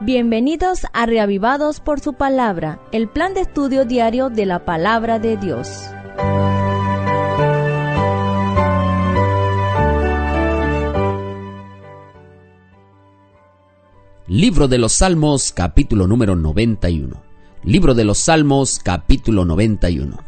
Bienvenidos a Reavivados por su Palabra, el plan de estudio diario de la Palabra de Dios. Libro de los Salmos, capítulo número 91. Libro de los Salmos, capítulo 91.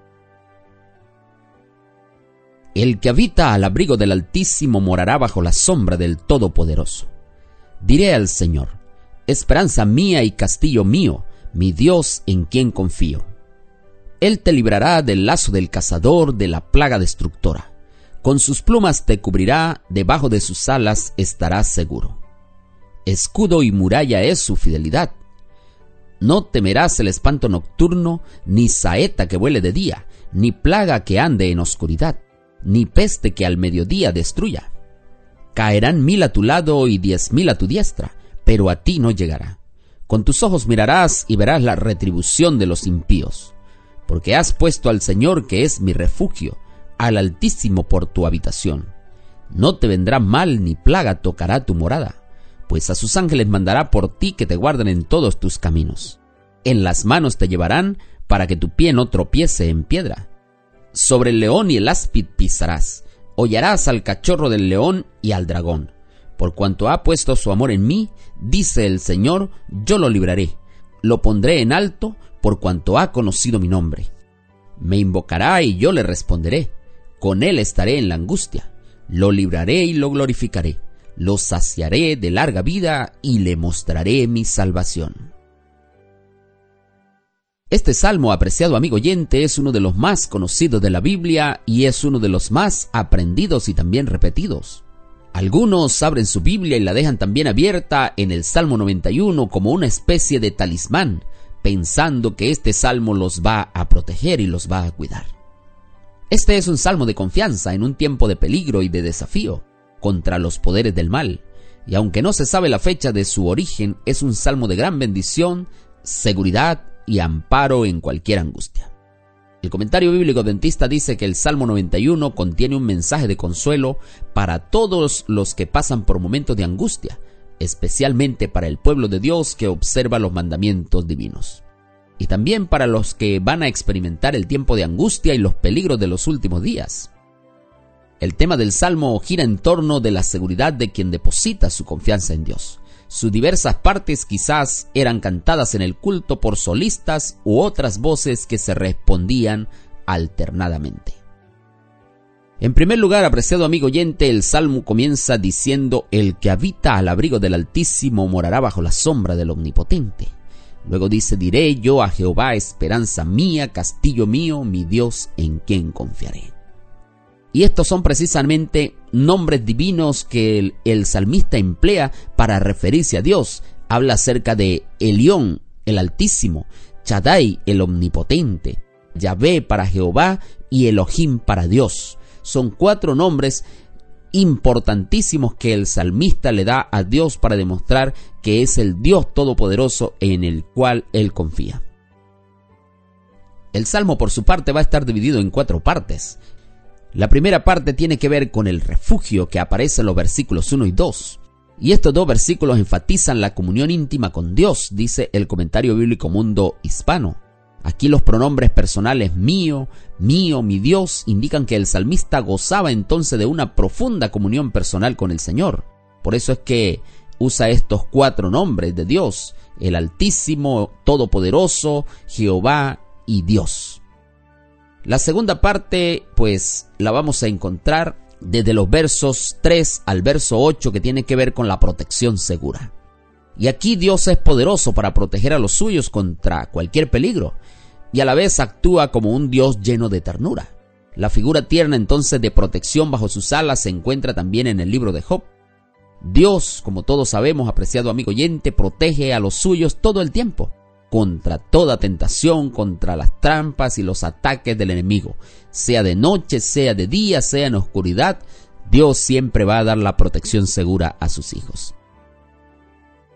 El que habita al abrigo del Altísimo morará bajo la sombra del Todopoderoso. Diré al Señor: esperanza mía y castillo mío, mi Dios en quien confío. Él te librará del lazo del cazador, de la plaga destructora. Con sus plumas te cubrirá, debajo de sus alas estarás seguro. Escudo y muralla es su fidelidad. No temerás el espanto nocturno, ni saeta que vuele de día, ni plaga que ande en oscuridad, ni peste que al mediodía destruya. Caerán 1000 a tu lado y 10,000 a tu diestra, pero a ti no llegará. Con tus ojos mirarás y verás la retribución de los impíos. Porque has puesto al Señor, que es mi refugio, al Altísimo por tu habitación. No te vendrá mal ni plaga tocará tu morada, pues a sus ángeles mandará por ti que te guarden en todos tus caminos. En las manos te llevarán para que tu pie no tropiece en piedra. Sobre el león y el áspid pisarás, hollarás al cachorro del león y al dragón. Por cuanto ha puesto su amor en mí, dice el Señor, yo lo libraré, lo pondré en alto, por cuanto ha conocido mi nombre. Me invocará y yo le responderé, con él estaré en la angustia, lo libraré y lo glorificaré. Lo saciaré de larga vida y le mostraré mi salvación. Este salmo, apreciado amigo oyente, es uno de los más conocidos de la Biblia y es uno de los más aprendidos y también repetidos. Algunos abren su Biblia y la dejan también abierta en el Salmo 91 como una especie de talismán, pensando que este salmo los va a proteger y los va a cuidar. Este es un salmo de confianza en un tiempo de peligro y de desafío contra los poderes del mal, y aunque no se sabe la fecha de su origen, es un salmo de gran bendición, seguridad y amparo en cualquier angustia. El comentario bíblico adventista dice que el Salmo 91 contiene un mensaje de consuelo para todos los que pasan por momentos de angustia, especialmente para el pueblo de Dios que observa los mandamientos divinos, y también para los que van a experimentar el tiempo de angustia y los peligros de los últimos días. El tema del Salmo gira en torno de la seguridad de quien deposita su confianza en Dios. Sus diversas partes quizás eran cantadas en el culto por solistas u otras voces que se respondían alternadamente. En primer lugar, apreciado amigo oyente, el Salmo comienza diciendo: el que habita al abrigo del Altísimo morará bajo la sombra del Omnipotente. Luego dice: diré yo a Jehová, esperanza mía, castillo mío, mi Dios en quien confiaré. Y estos son precisamente nombres divinos que el salmista emplea para referirse a Dios. Habla acerca de Elión, el Altísimo, Shaddai, el Omnipotente, Yahvé para Jehová y Elohim para Dios. Son 4 nombres importantísimos que el salmista le da a Dios para demostrar que es el Dios Todopoderoso en el cual él confía. El salmo, por su parte, va a estar dividido en 4 partes. La primera parte tiene que ver con el refugio que aparece en los versículos 1 y 2. Y estos 2 versículos enfatizan la comunión íntima con Dios, dice el comentario bíblico Mundo Hispano. Aquí los pronombres personales mío, mío, mi Dios indican que el salmista gozaba entonces de una profunda comunión personal con el Señor. Por eso es que usa estos 4 nombres de Dios: el Altísimo, Todopoderoso, Jehová y Dios. La segunda parte, pues, la vamos a encontrar desde los versos 3 al verso 8, que tiene que ver con la protección segura. Y aquí Dios es poderoso para proteger a los suyos contra cualquier peligro, y a la vez actúa como un Dios lleno de ternura. La figura tierna entonces de protección bajo sus alas se encuentra también en el libro de Job. Dios, como todos sabemos, apreciado amigo oyente, protege a los suyos todo el tiempo, contra toda tentación, contra las trampas y los ataques del enemigo. Sea de noche, sea de día, sea en oscuridad, Dios siempre va a dar la protección segura a sus hijos.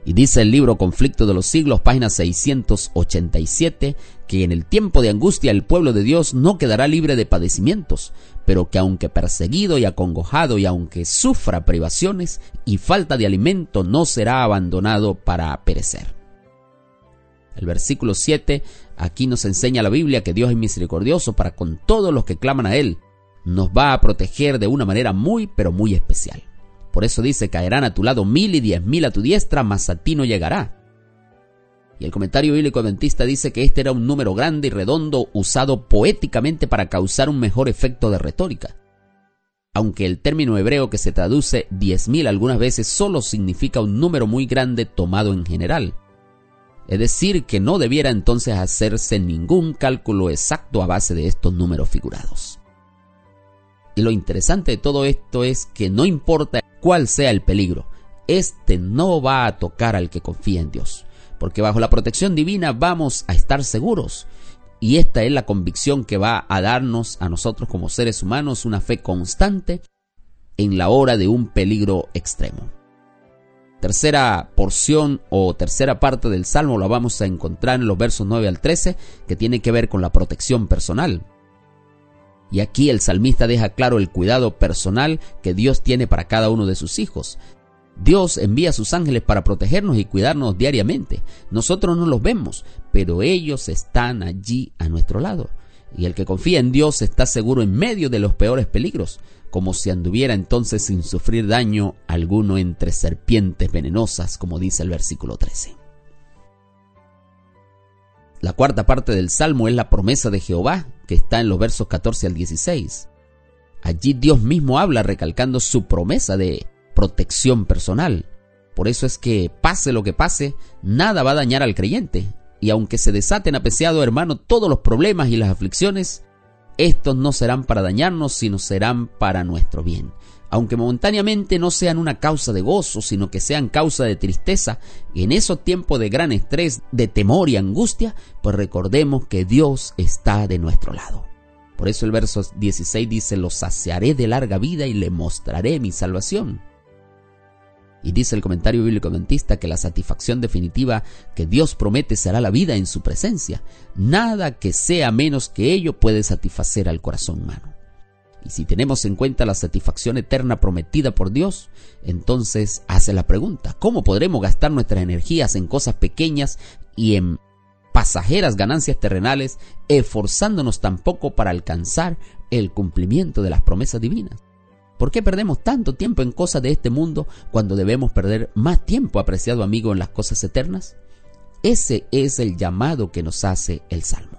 Y dice el libro Conflicto de los Siglos, página 687, que en el tiempo de angustia el pueblo de Dios no quedará libre de padecimientos, pero que aunque perseguido y acongojado y aunque sufra privaciones y falta de alimento, no será abandonado para perecer. El versículo 7, aquí nos enseña la Biblia que Dios es misericordioso para con todos los que claman a Él. Nos va a proteger de una manera muy, pero muy especial. Por eso dice, caerán a tu lado 1000 y 10,000 a tu diestra, mas a ti no llegará. Y el comentario bíblico adventista dice que este era un número grande y redondo usado poéticamente para causar un mejor efecto de retórica. Aunque el término hebreo que se traduce 10,000 algunas veces solo significa un número muy grande tomado en general. Es decir, que no debiera entonces hacerse ningún cálculo exacto a base de estos números figurados. Y lo interesante de todo esto es que no importa cuál sea el peligro, este no va a tocar al que confía en Dios, porque bajo la protección divina vamos a estar seguros. Y esta es la convicción que va a darnos a nosotros como seres humanos una fe constante en la hora de un peligro extremo. Tercera porción o tercera parte del Salmo la vamos a encontrar en los versos 9 al 13, que tiene que ver con la protección personal. Y aquí el salmista deja claro el cuidado personal que Dios tiene para cada uno de sus hijos. Dios envía a sus ángeles para protegernos y cuidarnos diariamente. Nosotros no los vemos, pero ellos están allí a nuestro lado. Y el que confía en Dios está seguro en medio de los peores peligros, como si anduviera entonces sin sufrir daño alguno entre serpientes venenosas, como dice el versículo 13. La cuarta parte del Salmo es la promesa de Jehová, que está en los versos 14 al 16. Allí Dios mismo habla recalcando su promesa de protección personal. Por eso es que, pase lo que pase, nada va a dañar al creyente. Y aunque se desaten, apreciado hermano, todos los problemas y las aflicciones, estos no serán para dañarnos, sino serán para nuestro bien. Aunque momentáneamente no sean una causa de gozo, sino que sean causa de tristeza, y en esos tiempos de gran estrés, de temor y angustia, pues recordemos que Dios está de nuestro lado. Por eso el verso 16 dice, lo saciaré de larga vida y le mostraré mi salvación. Y dice el comentario bíblico adventista que la satisfacción definitiva que Dios promete será la vida en su presencia. Nada que sea menos que ello puede satisfacer al corazón humano. Y si tenemos en cuenta la satisfacción eterna prometida por Dios, entonces hace la pregunta, ¿cómo podremos gastar nuestras energías en cosas pequeñas y en pasajeras ganancias terrenales, esforzándonos tan poco para alcanzar el cumplimiento de las promesas divinas? ¿Por qué perdemos tanto tiempo en cosas de este mundo cuando debemos perder más tiempo, apreciado amigo, en las cosas eternas? Ese es el llamado que nos hace el Salmo.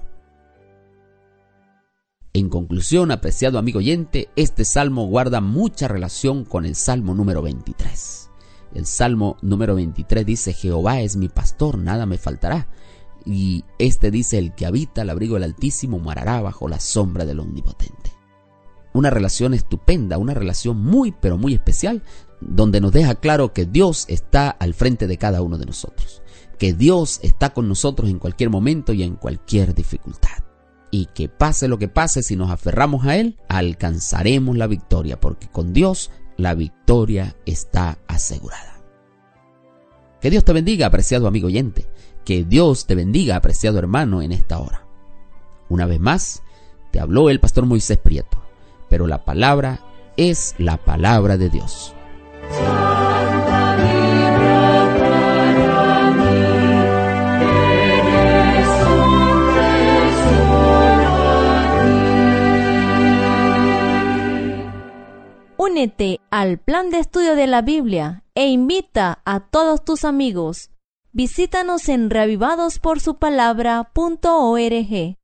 En conclusión, apreciado amigo oyente, este Salmo guarda mucha relación con el Salmo número 23. El Salmo número 23 dice, Jehová es mi pastor, nada me faltará. Y este dice, el que habita al abrigo del Altísimo morará bajo la sombra del Omnipotente. Una relación estupenda, una relación muy pero muy especial, donde nos deja claro que Dios está al frente de cada uno de nosotros, que Dios está con nosotros en cualquier momento y en cualquier dificultad, y que pase lo que pase, si nos aferramos a Él, alcanzaremos la victoria, porque con Dios la victoria está asegurada. Que Dios te bendiga, apreciado amigo oyente, que Dios te bendiga, apreciado hermano, en esta hora. Una vez más, te habló el pastor Moisés Prieto, pero la palabra es la palabra de Dios. Únete al plan de estudio de la Biblia e invita a todos tus amigos. Visítanos en reavivadosporsupalabra.org.